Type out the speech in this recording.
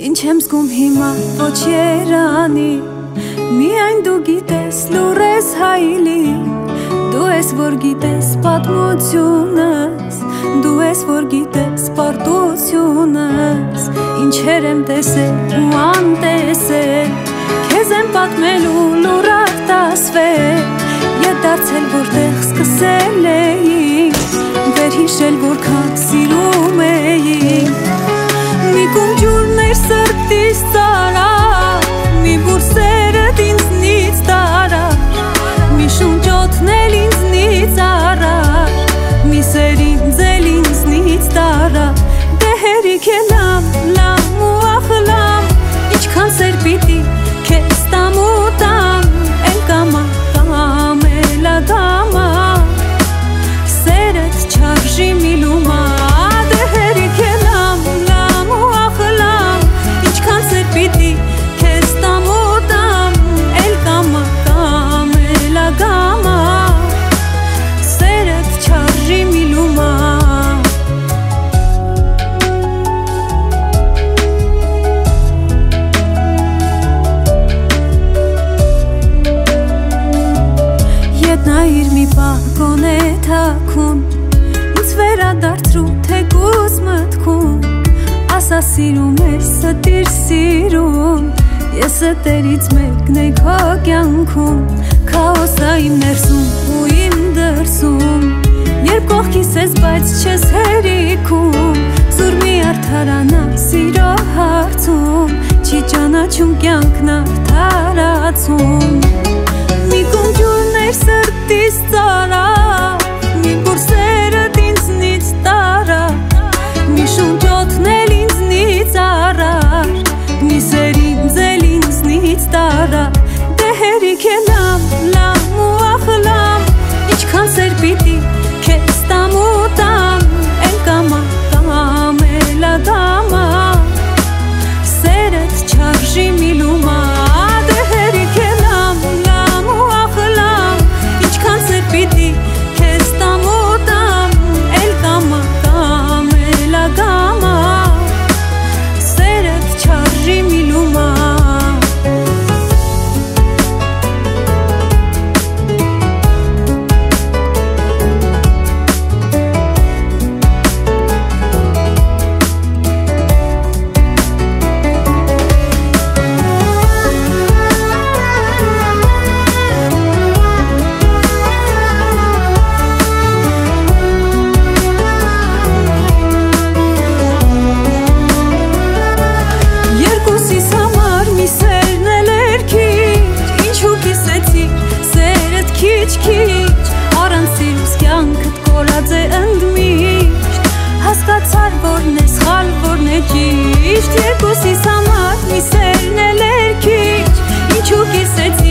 Ինչ եմ զգում հիմա ոչ երանի Միայն դու գիտես լուր ես հայլի Դու ես որ գիտես պատմությունս Դու ես որ գիտես պարտությունս Ինչեր եմ տեսել ու անտեսել Քեզ եմ պատմելու լուր արտասվել Ետ դարձել որտեղ սկսել էինք Վեր հիշել որքան սիրում էինք Մի կում ջուրն էր սրտիս ծարա Մի բուրսերդ ինձնից տարա Մի շունչոտն էլ ինձնից առար Մի սեր ինձ էլ ինձնից տարա Դե հերիք է լամ, լամ ու ախլամ Ինչքան սեր պիտի քեզ տամ ու տամ Էլ կամա, կամ էլ ադամա Սերդ չարժի մի լումա Դե հերիք է լամ, լամ ու ախլամ Ինչքան սեր պիտի քեզ տամ ու տամ Էլ կամա, կամ էլ ադամա Սերդ չարժի մի լումա Նայիր մի պահ գոնե թաքուն Ինձ վերադարձրու թեկուզ մտքում Ասա սիրում ես ստիր սիրուն Ես ստերից մեկն է քո կյանքում Քաոսա իմ ներսում ու իմ դրսում Երբ կողքիս ես բայց չես հերիքում Զուր մի արդարանա սիրո հարցում Չի ճանաչում կյանքն արդարացում Մի կում ջուրն էր սրտիս ծարա Մի բուրսերդ ինձնից տարա Մի շունչոտն էլ ինձնից առար Մի սեր ինձ էլ ինձնից տարա Դե հերիք է լամ, լամ ու ախլամ Ինչքան սեր պիտի քեզ տամ ու տամ Էլ կամա, կամ էլ ադամա Սերդ չարժի մի լումա Դե հերիք է լամ, լամ ու ախլամ Ինչքան սեր պիտի քեզ տամ ու տամ Էլ կամա, կամ էլ ադամա Սերդ չարժի մի լումա Երկուսիս համար մի սերն էլ էր քիչ Ինչու կիսեցի սերդ քիչ-քիչ Առանց սիրուս կյանքդ կորած է ընդմիշտ Հասկացար որն է սխալ, որն է ճիշտ Երկուսիս համար մի սերն էլ էր քիչ Ինչու կիսեցի